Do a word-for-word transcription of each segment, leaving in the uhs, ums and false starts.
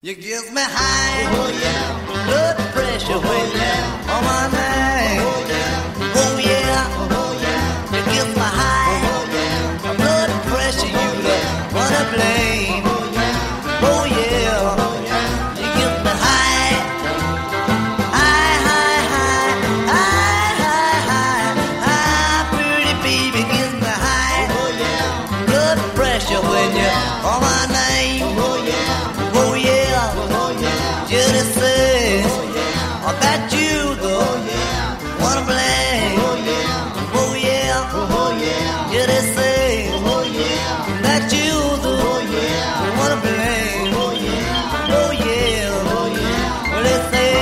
You give me high, oh yeah, blood pressure, oh yeah, on my name, oh yeah, oh yeah, oh yeah. You give me high, oh yeah, blood pressure, you the one to blame, oh yeah, oh yeah, oh yeah. You give me high, high, high, high, high, high, high, high, pretty baby, give me high, oh yeah, blood pressure when you on my name, oh yeah, oh yeah. Just say, oh, yeah. I bet you the oh, yeah. Wanna blame, oh yeah, oh yeah, oh yeah. Just say, oh yeah, that you the oh yeah. Wanna blame, oh yeah, oh yeah, oh yeah. Well, they say,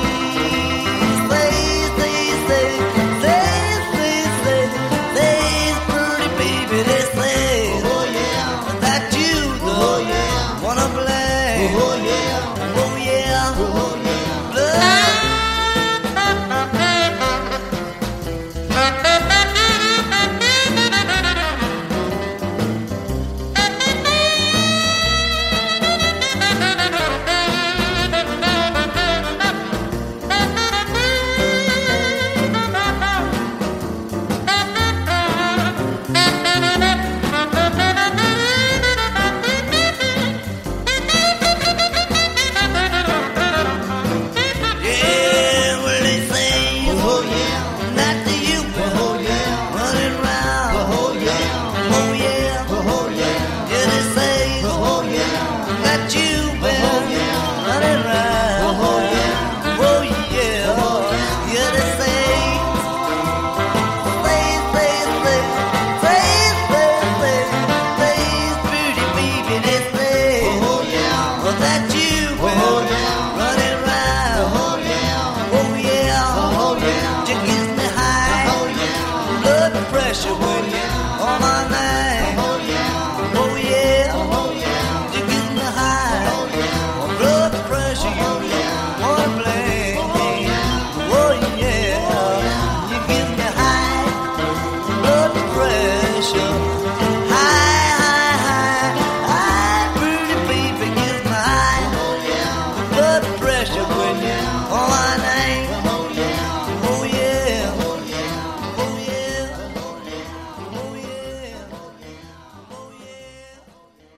say, say, say, say, say, say, say, pretty baby, they say, oh yeah, that you the oh yeah. Wanna blame, oh yeah.